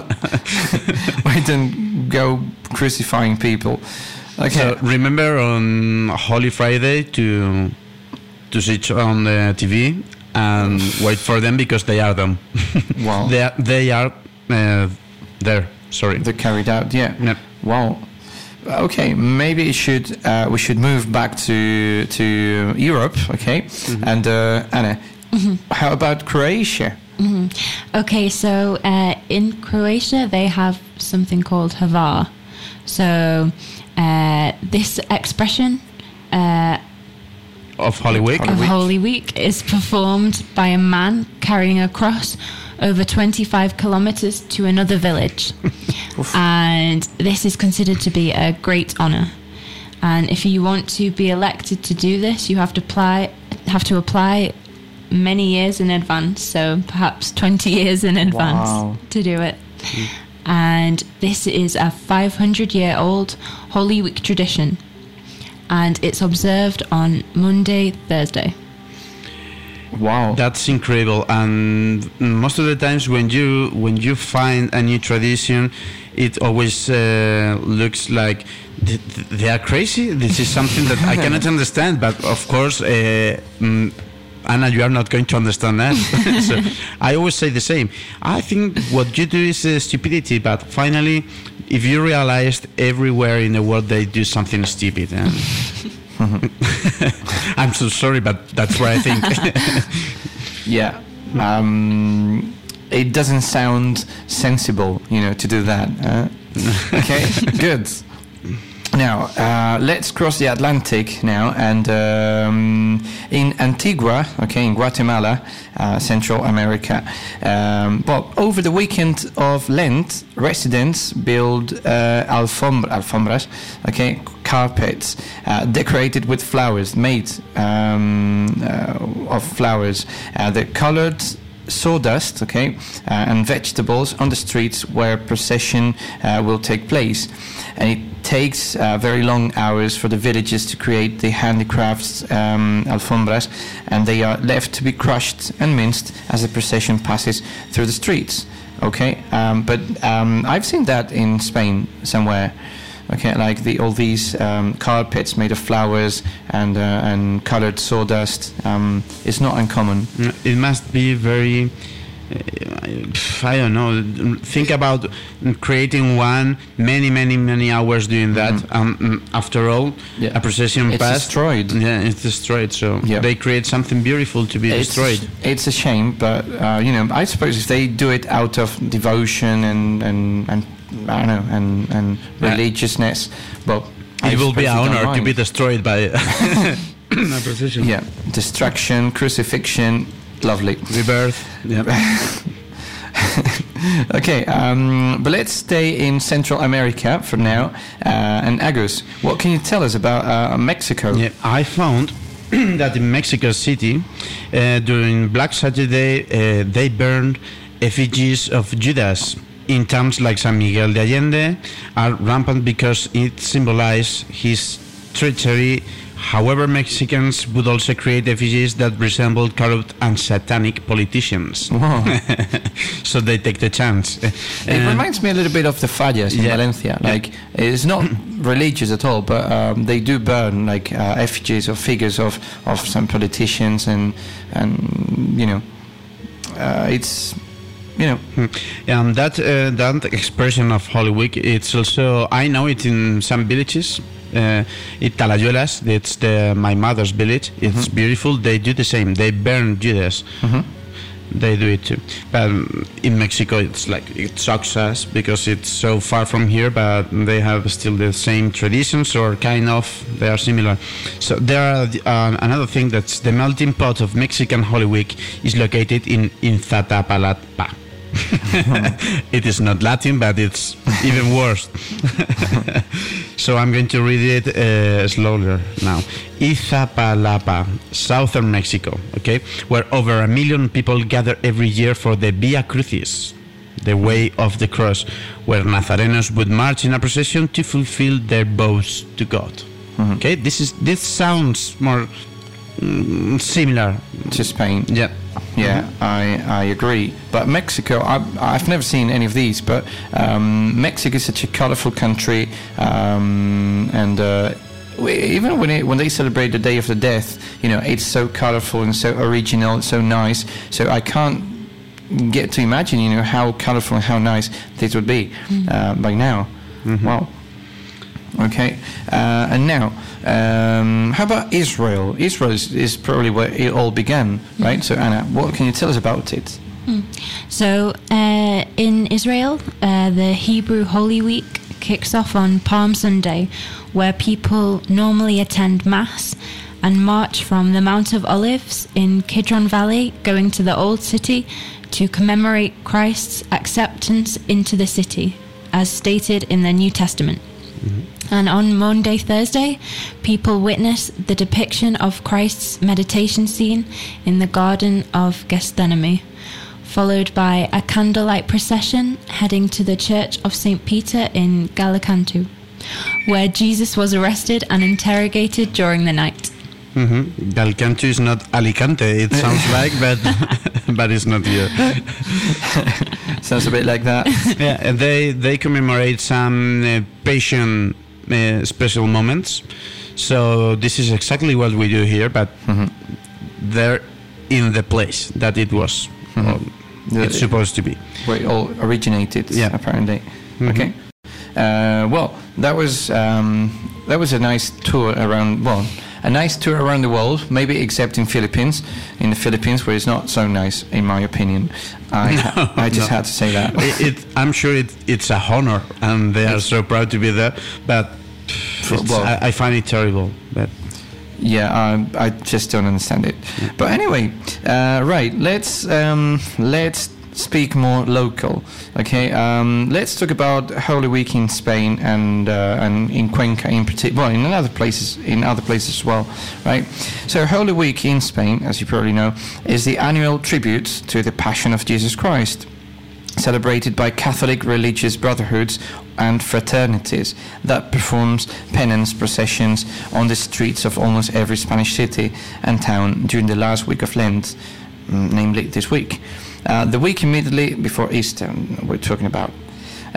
We didn't go crucifying people. Okay, So remember on Holy Friday to to switch on the T V and wait for them because they are them. Wow. they are, they are uh, there. Sorry. they're carried out. Yeah. Yeah. Wow. Okay, maybe it should uh, we should move back to to Europe. Okay, and uh, Anna, how about Croatia? Okay, so uh, in Croatia they have something called Hvar. So uh, this expression uh, Of Holy Week. Holy of Week. Holy Week is performed by a man carrying a cross over twenty-five kilometers to another village. And this is considered to be a great honor. And if you want to be elected to do this, you have to apply have to apply many years in advance, so perhaps twenty years in advance Wow. to do it. And this is a five hundred year old Holy Week tradition, and it's observed on Monday, Thursday. Wow. That's incredible, and most of the times when you when you find a new tradition, it always uh, looks like th- th- they are crazy. This is something that I cannot understand. But of course, uh, mm, Anna, you are not going to understand that. So I always say the same. I think what you do is uh, stupidity, but finally, if you realized everywhere in the world they do something stupid. And I'm so sorry, but that's what I think. Yeah. Um, it doesn't sound sensible, you know, to do that. Uh, okay, good. Now, uh, let's cross the Atlantic now, and um, in Antigua, okay, in Guatemala, uh, Central America. Um, well, over the weekend of Lent, residents build uh, alfombra, alfombras, okay, carpets uh, decorated with flowers, made um, uh, of flowers. Uh, they're colored sawdust, okay, uh, and vegetables on the streets where procession uh, will take place. And it takes uh, very long hours for the villagers to create the handicrafts um, alfombras, and they are left to be crushed and minced as the procession passes through the streets. Okay, um, but um, I've seen that in Spain somewhere. Okay, like the all these um, carpets made of flowers and uh, and colored sawdust. Um, it's not uncommon. It must be very. I don't know. Think about creating one, many, many, many hours doing that. Mm-hmm. Um, after all, yeah. a procession it's passed. destroyed. Yeah, it's destroyed. So yeah. they create something beautiful to be it's, destroyed. It's a shame, but uh, you know, I suppose if they do it out of devotion and and, and I don't know and and religiousness, well, it I will be an honor mind. to be destroyed by a procession. Yeah, destruction, crucifixion. Lovely. Rebirth. Yeah. Okay, um, but let's stay in Central America for now. Uh, and Agus, what can you tell us about uh, Mexico? Yeah, I found that in Mexico City, uh, during Black Saturday, uh, they burned effigies of Judas in towns like San Miguel de Allende are rampant because it symbolizes his treachery. However, Mexicans would also create effigies that resembled corrupt and satanic politicians. So they take the chance. It uh, reminds me a little bit of the Fallas in yeah, Valencia. Like, yeah. It's not religious at all, but um, they do burn like uh, effigies or figures of, of some politicians, and and you know, uh, it's. You know, and that uh, that expression of Holy Week, it's also, I know it in some villages. Uh, in Talayuelas, it's the, my mother's village. It's mm-hmm. beautiful. They do the same. They burn Judas. Mm-hmm. They do it too. But um, in Mexico, it's like it shocks us because it's so far from here. But they have still the same traditions, or kind of. They are similar. So there are uh, another thing, that's the melting pot of Mexican Holy Week is located in Iztapalapa. It is not Latin, but it's even worse. So I'm going to read it uh, slowly now. Iztapalapa, southern Mexico, okay, where over a million people gather every year for the Via Crucis, the way of the cross, where Nazarenos would march in a procession to fulfill their vows to God. Mm-hmm. Okay, this is this sounds more mm, similar to Spain. Yeah. Yeah, mm-hmm. I, I agree. But Mexico, I, I've never seen any of these, but um, Mexico is such a colorful country, um, and uh, even when it, when they celebrate the Day of the Death, you know, it's so colorful and so original, so nice. So I can't get to imagine, you know, how colorful and how nice this would be mm-hmm. uh, by now. Mm-hmm. Wow. Okay, uh, and now, um, how about Israel? Israel is, is probably where it all began, right? Mm. So, Anna, what can you tell us about it? Mm. So, uh, in Israel, uh, the Hebrew Holy Week kicks off on Palm Sunday, where people normally attend Mass and march from the Mount of Olives in Kidron Valley, going to the Old City to commemorate Christ's acceptance into the city, as stated in the New Testament. Mm-hmm. And on Maundy Thursday, people witness the depiction of Christ's meditation scene in the Garden of Gethsemane, followed by a candlelight procession heading to the Church of Saint Peter in Galicantu, where Jesus was arrested and interrogated during the night. Mm-hmm. Galicantu is not Alicante, it sounds like, but but it's not here. Sounds a bit like that. Yeah, and they, they commemorate some uh, Passion uh, special moments. So this is exactly what we do here, but mm-hmm. they're in the place that it was. Mm-hmm. Um, it's uh, supposed to be. Where it all originated, yeah. apparently. Mm-hmm. Okay. Uh, well, that was um, that was a nice tour around. Well, a nice tour around the world. Maybe except in Philippines. In the Philippines, where it's not so nice, in my opinion. I ha- no, I just no. had to say that. it, it, I'm sure it, it's a honor, and they are so proud to be there. But well, I, I find it terrible. But yeah, um, I just don't understand it. Yeah. But anyway, uh, right? Let's um, let's speak more local. Okay, um, let's talk about Holy Week in Spain and uh, and in Cuenca in particular. Well, in other places, in other places as well, right? So Holy Week in Spain, as you probably know, is the annual tribute to the Passion of Jesus Christ, celebrated by Catholic religious brotherhoods and fraternities that performs penance processions on the streets of almost every Spanish city and town during the last week of Lent, namely this week. Uh, the week immediately before Easter, we're talking about.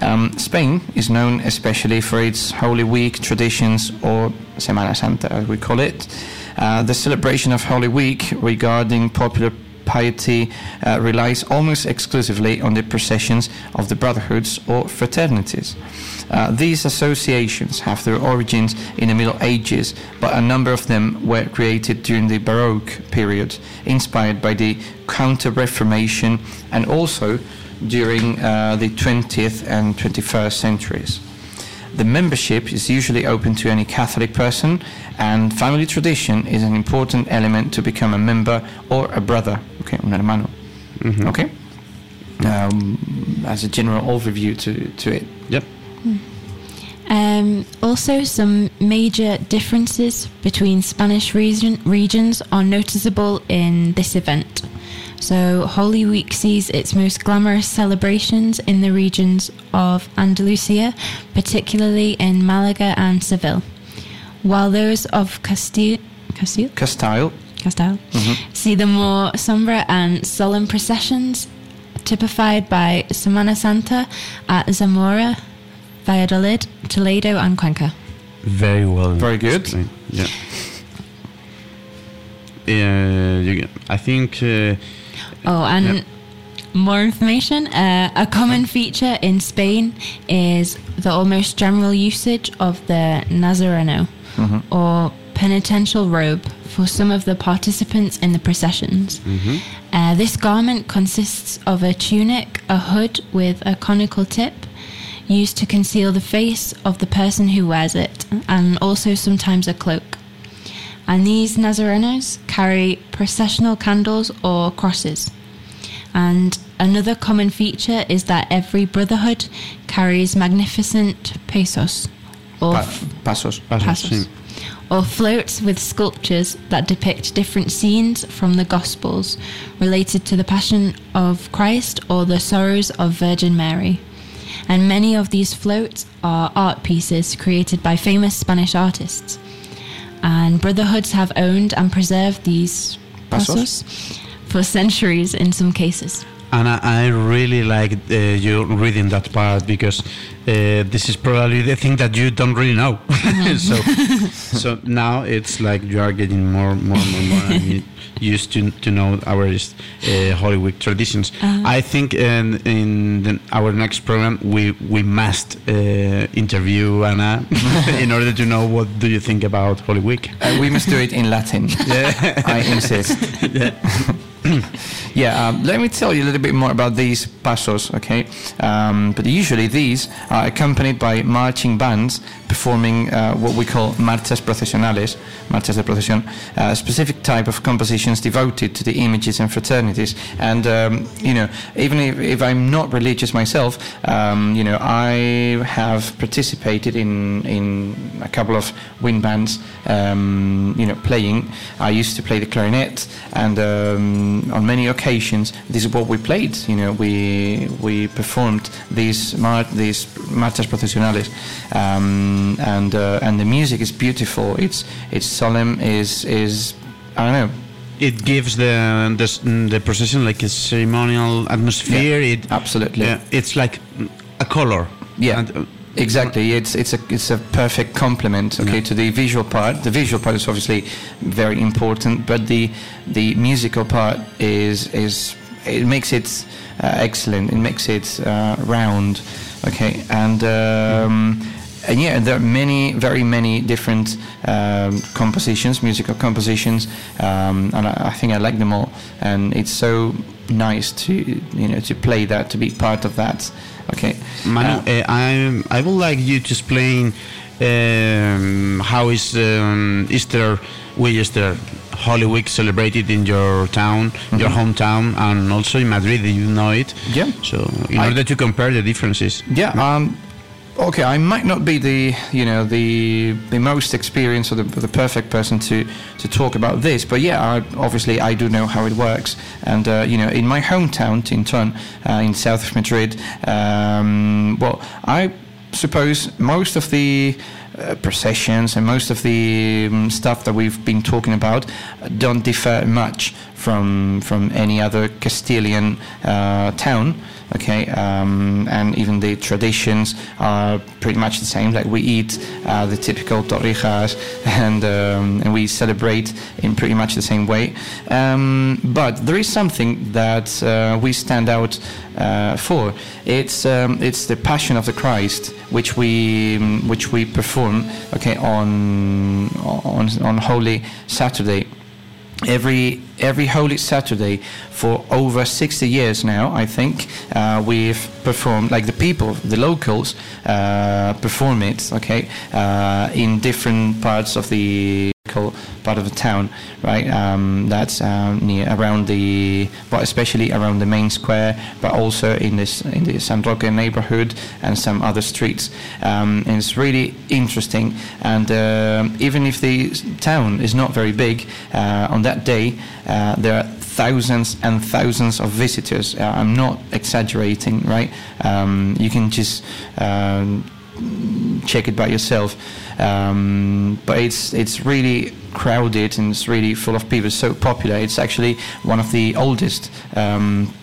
Um, Spain is known especially for its Holy Week traditions, or Semana Santa as we call it. Uh, the celebration of Holy Week regarding popular piety uh, relies almost exclusively on the processions of the brotherhoods or fraternities. Uh, these associations have their origins in the Middle Ages, but a number of them were created during the Baroque period, inspired by the Counter-Reformation, and also during uh, the twentieth and twenty-first centuries. The membership is usually open to any Catholic person, and family tradition is an important element to become a member or a brother, okay, un hermano, Mhm. okay? Um, as a general overview to, to it. Yep. Um, also, some major differences between Spanish region, regions are noticeable in this event. So, Holy Week sees its most glamorous celebrations in the regions of Andalusia, particularly in Malaga and Seville, while those of Castile, Castile? Castile. Castile see the more sombre and solemn processions, typified by Semana Santa at Zamora, Valladolid, Toledo, and Cuenca. Very well. Very good. explained. Yeah. Uh, you, I think. Uh, Oh, and Yep. more information. Uh, a common feature in Spain is the almost general usage of the Nazareno, or penitential robe, for some of the participants in the processions. Uh, this garment consists of a tunic, a hood with a conical tip, used to conceal the face of the person who wears it, and also sometimes a cloak. And these Nazarenos carry processional candles or crosses. And another common feature is that every brotherhood carries magnificent pesos, or Pa- pasos. Pasos, Passos, sí. or floats with sculptures that depict different scenes from the Gospels related to the Passion of Christ or the sorrows of Virgin Mary. And many of these floats are art pieces created by famous Spanish artists. And brotherhoods have owned and preserved these Pasos? pasos for centuries in some cases. And I, I really like uh, you reading that part, because uh, this is probably the thing that you don't really know. so, so now it's like you are getting more, more, more, more and you- used to to know our uh, Holy Week traditions. I think in, in the, our next program we we must uh, interview Anna in order to know what do you think about Holy Week. Uh, we must do it in Latin. I insist. Yeah, um, let me tell you a little bit more about these pasos, okay? Um, but usually these are accompanied by marching bands performing uh, what we call marchas procesionales, marchas de procesión, a specific type of compositions devoted to the images and fraternities. And, um, you know, even if, if I'm not religious myself, um, you know, I have participated in, in a couple of wind bands, um, you know, playing. I used to play the clarinet, and um, on many occasions, this is what we played. You know, we we performed these mar- these marchas procesionales, um, and uh, and the music is beautiful. It's it's solemn. Is is I don't know. It gives the the, s- the procession like a ceremonial atmosphere. Yeah, it absolutely. yeah, it's like a color. Yeah. And, uh, Exactly, it's it's a it's a perfect complement, okay, Yeah. to the visual part. The visual part is obviously very important, but the the musical part is is it makes it uh, excellent. It makes it uh, round, okay, and um, and yeah, there are many, very many different um, compositions, musical compositions, um, and I, I think I like them all. And it's so nice to you know to play that, to be part of that. Okay, Manu, Uh, uh, I I would like you to explain um, how is um, Easter, we Easter, Holy Week celebrated in your town, your hometown, and also in Madrid. You know it. Yeah. So in I- order to compare the differences. Yeah. Um, okay, I might not be the you know the the most experienced or the, the perfect person to to talk about this, but yeah, I, obviously I do know how it works. And uh, you know, in my hometown, Tinton, uh, in south of Madrid, um, well, I suppose most of the uh, processions and most of the um, stuff that we've been talking about don't differ much from from any other Castilian uh, town. Okay, um, and even the traditions are pretty much the same. Like we eat uh, the typical torrijas, and um, and we celebrate in pretty much the same way. Um, but there is something that uh, we stand out uh, for. It's um, it's the Passion of the Christ, which we which we perform. Okay, on on on Holy Saturday. Every every Holy Saturday for over sixty years now, I think, uh, we've performed, like the people, the locals, uh, perform it, okay, uh, in different parts of the part of the town, right? Um, that's um, near around the, well, especially around the main square, but also in this in the San Roque neighborhood and some other streets. Um, and it's really interesting. And uh, even if the town is not very big, uh, on that day uh, there are thousands and thousands of visitors. Uh, I'm not exaggerating, right? Um, you can just um, check it by yourself. Um, but it's it's really crowded and it's really full of people. It's so popular. It's actually one of the oldest um,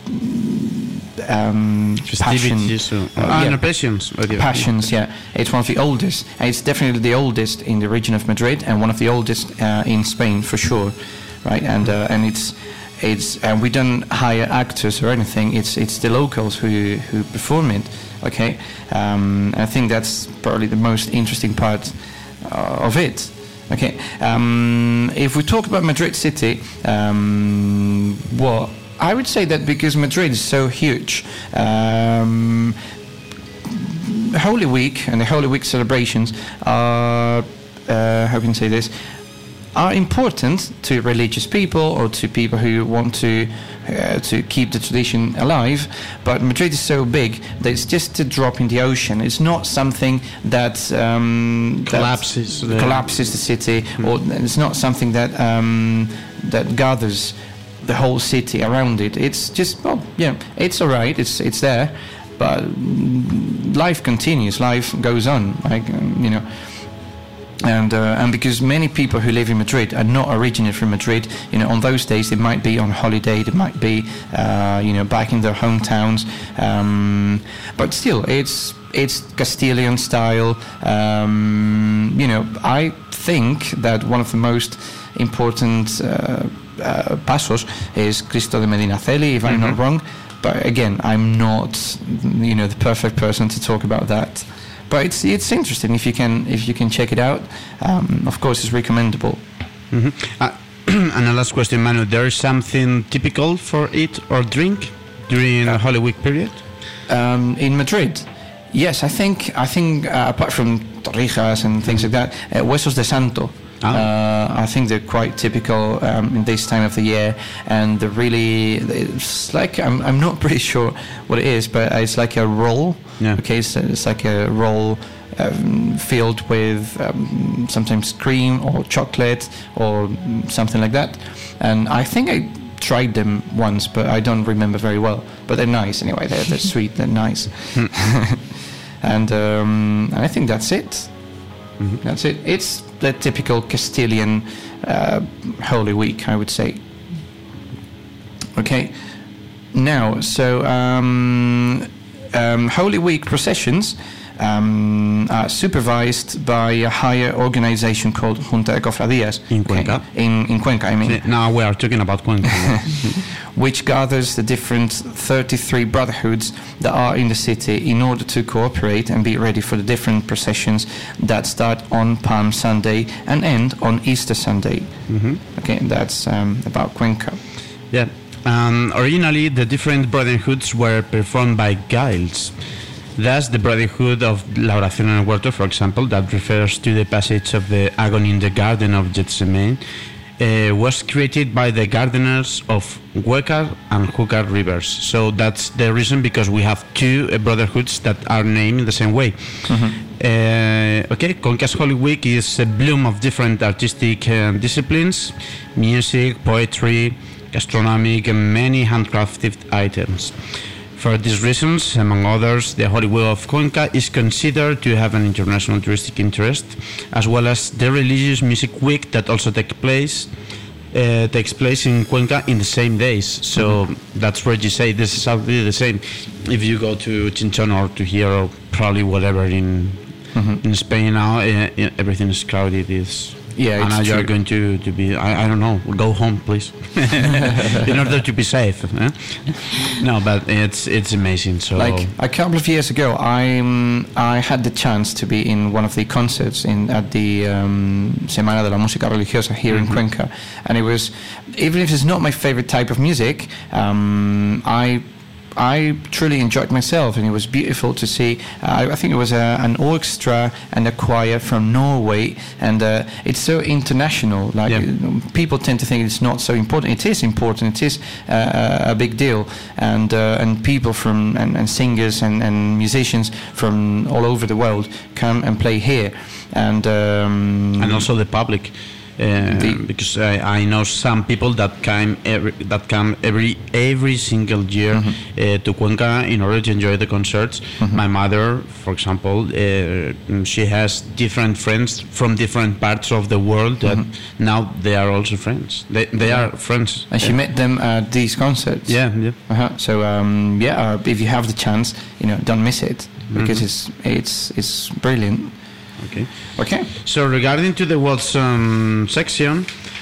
um, Festivities, passion, uh, uh, ah, yeah. no, passions. Oh, yeah. passions. Yeah, it's one of the oldest. And it's definitely the oldest in the region of Madrid and one of the oldest uh, in Spain for sure, right? And uh, and it's. It's and we don't hire actors or anything. It's it's the locals who who perform it. Okay, um, I think that's probably the most interesting part uh, of it. Okay, um, if we talk about Madrid City, um, well, I would say that because Madrid is so huge, um, Holy Week and the Holy Week celebrations are uh, how can I say this? Are important to religious people or to people who want to uh, to keep the tradition alive, but Madrid is so big that it's just a drop in the ocean. It's not something that um, collapses that the collapses the city, mm. or it's not something that um, that gathers the whole city around it. It's just, well, yeah, it's all right. It's it's there, but life continues. Life goes on. Like um, you know. And uh, and because many people who live in Madrid are not originally from Madrid, you know, on those days they might be on holiday, they might be, uh, you know, back in their hometowns. Um, but still, it's it's Castilian style. Um, you know, I think that one of the most important uh, uh, pasos is Cristo de Medinaceli, if I'm Mm-hmm. not wrong. But again, I'm not, you know, the perfect person to talk about that. But it's it's interesting if you can if you can check it out. Um, of course, it's recommendable. Mm-hmm. Uh, and a last question, Manu. There is something typical for eat or drink during Uh, the Holy Week period? Um, in Madrid, yes, I think I think uh, apart from torrijas and things like that, uh, huesos de santo. Ah. Uh, I think they're quite typical um, in this time of the year, and they're really. It's like I'm I'm not pretty sure what it is, but it's like a roll. Yeah. Okay, so it's like a roll um, filled with um, sometimes cream or chocolate or something like that, and I think I tried them once, but I don't remember very well. But they're nice anyway. They're they're sweet. They're nice, and um, I think that's it. Mm-hmm. That's it. It's the typical Castilian uh, Holy Week, I would say. Okay. Now, so um, um, Holy Week processions um, are supervised by a higher organization called Junta de Cofradías. In Cuenca. Okay. In, in Cuenca, I mean. Now we are talking about Cuenca. Which gathers the different thirty-three brotherhoods that are in the city in order to cooperate and be ready for the different processions that start on Palm Sunday and end on Easter Sunday. Mm-hmm. Okay, and that's um, about Cuenca. Yeah. Um, originally, the different brotherhoods were performed by guilds. Thus, the brotherhood of La Oración en el Huerto, for example, that refers to the passage of the agony in the Garden of Gethsemane, uh, was created by the gardeners of Huecar and Júcar rivers. So that's the reason, because we have two uh, brotherhoods that are named in the same way. Mm-hmm. Uh, okay, Cuenca's Holy Week is a bloom of different artistic uh, disciplines: music, poetry, gastronomic, and many handcrafted items. For these reasons, among others, the Holy Week of Cuenca is considered to have an international touristic interest, as well as the religious music week that also takes place uh, takes place in Cuenca in the same days. So mm-hmm. that's where you say this is exactly the same. If you go to Chinchon or to here or probably whatever in mm-hmm. in Spain now, uh, everything is crowded. Is Yeah, and now it's you are true. going to, to be, I, I don't know, go home, please. In order to be safe. Eh? No, but it's it's amazing. So Like a couple of years ago, I I had the chance to be in one of the concerts in at the um, Semana de la Música Religiosa here in Cuenca, and it was, even if it's not my favorite type of music, um, I. I truly enjoyed myself, and it was beautiful to see. Uh, I think it was a, an orchestra and a choir from Norway, and uh, it's so international. Like Yeah. uh, people tend to think it's not so important. It is important. It is uh, a big deal, and uh, and people from and, and singers and, and musicians from all over the world come and play here, and um, and also the public. Uh, The- because I, I know some people that come every that come every every single year uh, to Cuenca in order to enjoy the concerts. My mother, for example, uh, she has different friends from different parts of the world that now they are also friends. They they are friends. and she met them at these concerts. Yeah, yeah. Uh-huh. So um, yeah, uh, if you have the chance, you know, don't miss it because it's it's it's brilliant. Okay. Okay. So regarding to the what's um, section,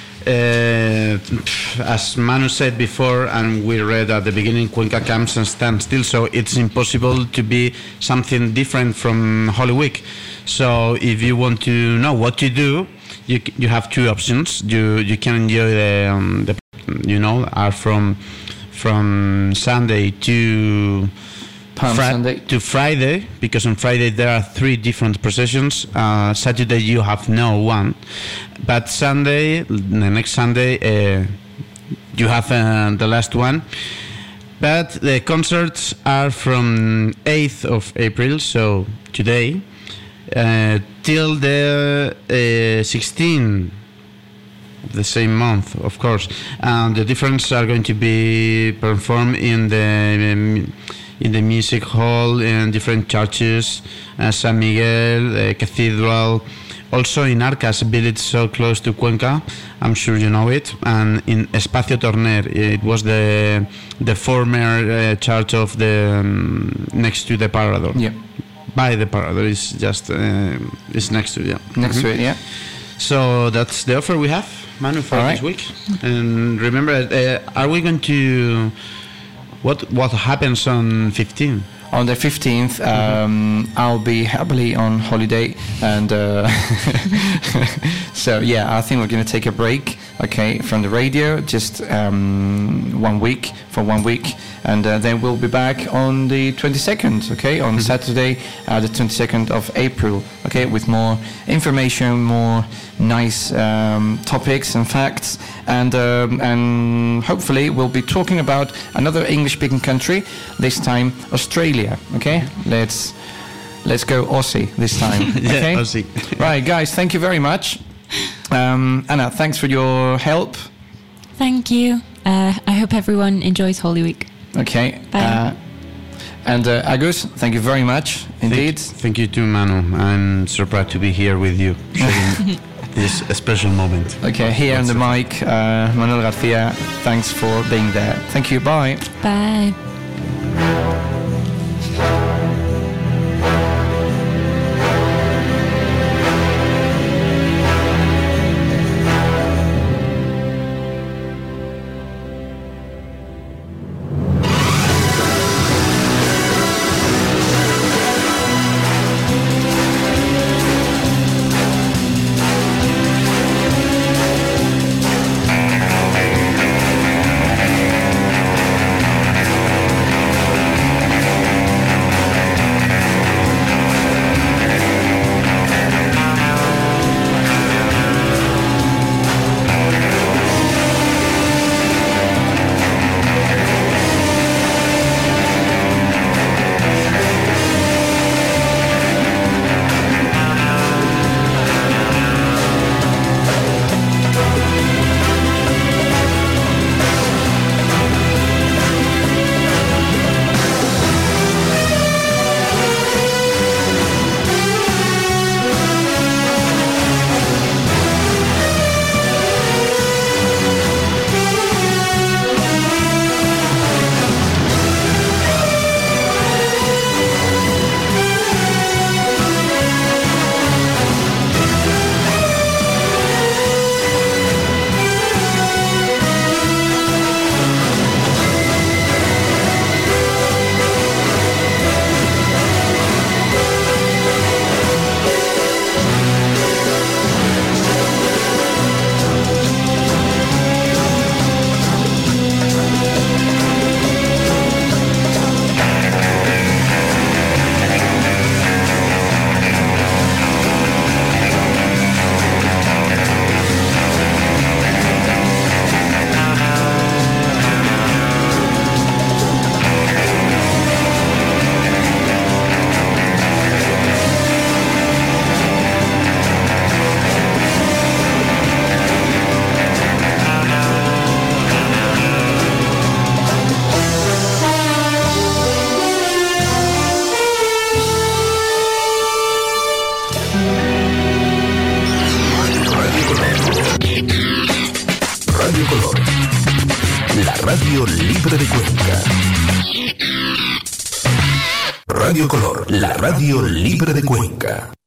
uh, as Manu said before, and we read at the beginning, Cuenca comes and stands still. So it's impossible to be something different from Holy Week. So if you want to know what to do, you c- you have two options. You you can enjoy the, um, the you know are from from Sunday to. Palm Fri- Sunday. to Friday, because on Friday there are three different processions. Uh, Saturday you have no one, but Sunday, the next Sunday, uh, you have uh, the last one. But the concerts are from eighth of April, so today, uh, till the uh, sixteenth. The same month, of course, and the difference are going to be performed in the um, in the music hall in different churches, uh, San Miguel, the cathedral, also in Arcas, a village so close to Cuenca. I'm sure you know it, and in Espacio Torner, it was the the former uh, church of the um, next to the Parador. Yeah. By the Parador, it's just uh, it's next to yeah. Next to it, yeah. So that's the offer we have, Manu, for All right. this week. And remember, uh, are we going to what what happens on fifteenth? On the fifteenth, um, I'll be happily on holiday, and uh, so yeah, I think we're going to take a break, okay, from the radio, just um, one week for one week, and uh, then we'll be back on the twenty-second, okay, on Saturday, uh, the twenty-second of April, okay, with more information, more nice um, topics and facts, and um, and hopefully we'll be talking about another English-speaking country, this time Australia. Okay, let's let's go Aussie this time. Yeah, Okay, Aussie. Right, guys, thank you very much. Um, Anna, thanks for your help. Thank you. Uh, I hope everyone enjoys Holy Week. Okay, Bye. uh, and uh, Agus, thank you very much indeed. Thank, thank you too, Manu. I'm so proud to be here with you, sharing this special moment. Okay, here on the mic, uh, Manuel Garcia. Thanks for being there. Thank you. Bye. Bye. Thank la radio libre de Cuenca. Radio Color, la radio libre de Cuenca.